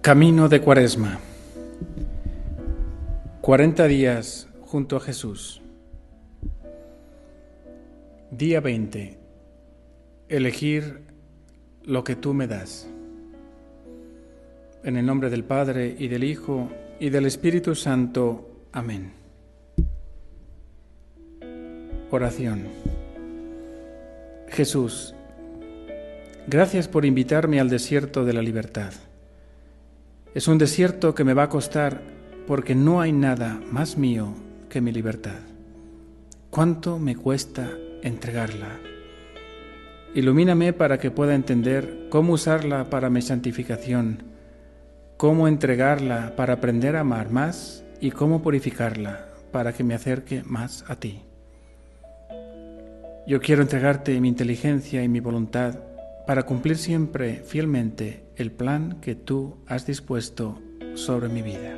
Camino de Cuaresma. 40 días junto a Jesús. Día 20. Elegir lo que tú me das. En el nombre del Padre, y del Hijo, y del Espíritu Santo. Amén. Oración. Jesús, gracias por invitarme al desierto de la libertad. Es un desierto que me va a costar porque no hay nada más mío que mi libertad. ¿Cuánto me cuesta entregarla? Ilumíname para que pueda entender cómo usarla para mi santificación, cómo entregarla para aprender a amar más y cómo purificarla para que me acerque más a ti. Yo quiero entregarte mi inteligencia y mi voluntad para cumplir siempre fielmente el plan que tú has dispuesto sobre mi vida.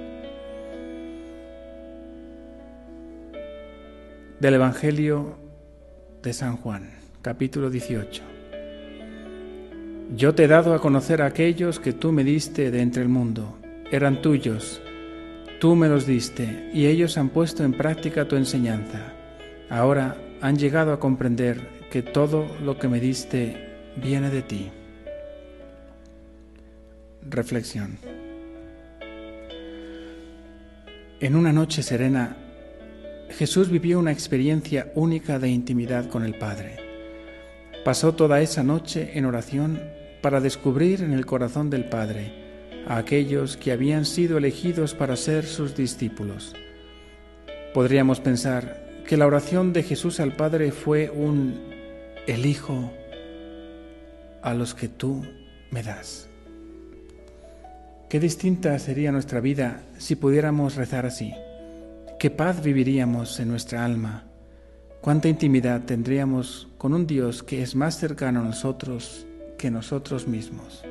Del Evangelio de San Juan, capítulo 18. Yo te he dado a conocer a aquellos que tú me diste de entre el mundo. Eran tuyos, tú me los diste, y ellos han puesto en práctica tu enseñanza. Ahora han llegado a comprender que todo lo que me diste viene de ti. Reflexión. En una noche serena, Jesús vivió una experiencia única de intimidad con el Padre. Pasó toda esa noche en oración para descubrir en el corazón del Padre a aquellos que habían sido elegidos para ser sus discípulos. Podríamos pensar que la oración de Jesús al Padre fue un elijo a los que tú me das. Qué distinta sería nuestra vida si pudiéramos rezar así. Qué paz viviríamos en nuestra alma. Cuánta intimidad tendríamos con un Dios que es más cercano a nosotros que nosotros mismos.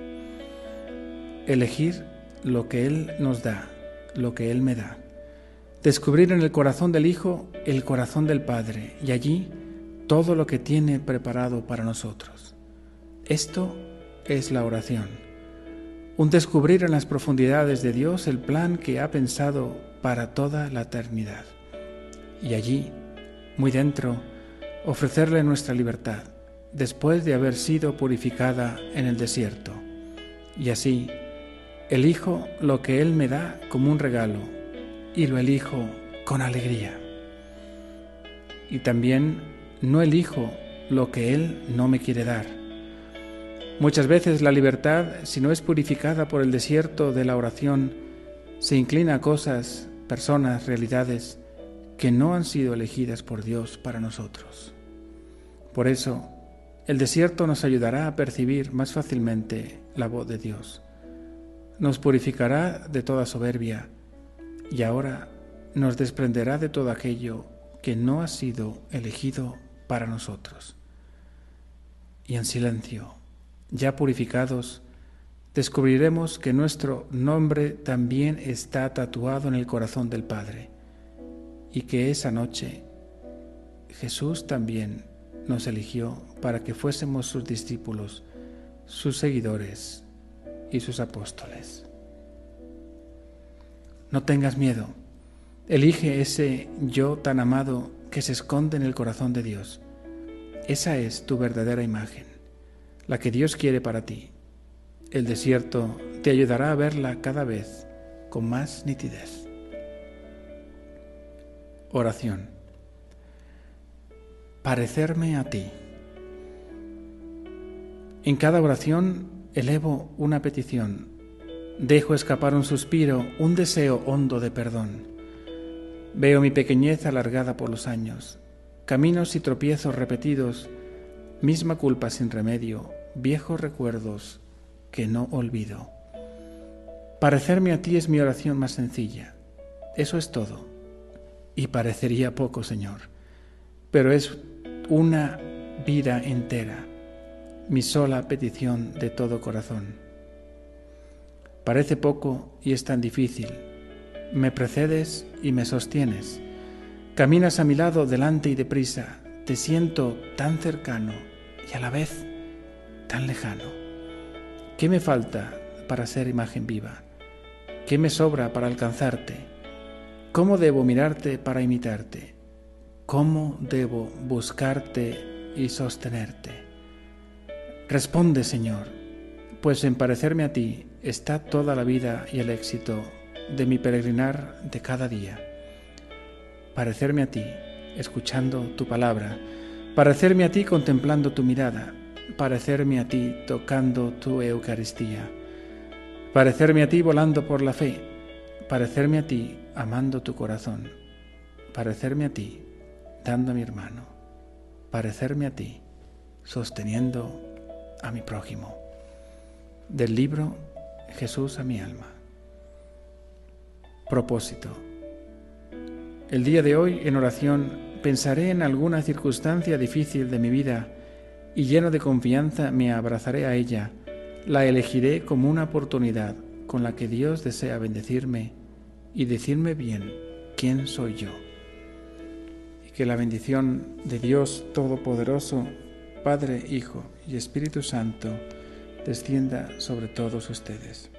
Elegir lo que Él nos da, lo que Él me da. Descubrir en el corazón del Hijo el corazón del Padre y allí todo lo que tiene preparado para nosotros. Esto es la oración, un descubrir en las profundidades de Dios el plan que ha pensado para toda la eternidad. Y allí, muy dentro, ofrecerle nuestra libertad, después de haber sido purificada en el desierto. Y así, elijo lo que Él me da como un regalo, y lo elijo con alegría. Y también no elijo lo que Él no me quiere dar. Muchas veces la libertad, si no es purificada por el desierto de la oración, se inclina a cosas, personas, realidades que no han sido elegidas por Dios para nosotros. Por eso, el desierto nos ayudará a percibir más fácilmente la voz de Dios. Nos purificará de toda soberbia y ahora nos desprenderá de todo aquello que no ha sido elegido para nosotros. Y en silencio, ya purificados, descubriremos que nuestro nombre también está tatuado en el corazón del Padre y que esa noche Jesús también nos eligió para que fuésemos sus discípulos, sus seguidores y sus apóstoles. No tengas miedo, elige ese yo tan amado que se esconde en el corazón de Dios. Esa es tu verdadera imagen, la que Dios quiere para ti. El desierto te ayudará a verla cada vez con más nitidez. Oración. Parecerme a ti. En cada oración elevo una petición. Dejo escapar un suspiro, un deseo hondo de perdón. Veo mi pequeñez alargada por los años, caminos y tropiezos repetidos, misma culpa sin remedio, viejos recuerdos que no olvido. Parecerme a ti es mi oración más sencilla. Eso es todo. Y parecería poco, Señor, pero es una vida entera, mi sola petición de todo corazón. Parece poco y es tan difícil. Me precedes y me sostienes. Caminas a mi lado delante y deprisa. Te siento tan cercano y a la vez tan lejano. ¿Qué me falta para ser imagen viva? ¿Qué me sobra para alcanzarte? ¿Cómo debo mirarte para imitarte? ¿Cómo debo buscarte y sostenerte? Responde, Señor, pues en parecerme a ti está toda la vida y el éxito de mi peregrinar de cada día. Parecerme a ti, escuchando tu palabra, parecerme a ti contemplando tu mirada, parecerme a ti tocando tu Eucaristía, parecerme a ti volando por la fe, parecerme a ti amando tu corazón, parecerme a ti dando a mi hermano, parecerme a ti sosteniendo a mi prójimo. Del libro Jesús a mi alma. Propósito. El día de hoy, en oración, pensaré en alguna circunstancia difícil de mi vida y lleno de confianza me abrazaré a ella, la elegiré como una oportunidad con la que Dios desea bendecirme y decirme bien quién soy yo. Y que la bendición de Dios Todopoderoso, Padre, Hijo y Espíritu Santo, descienda sobre todos ustedes.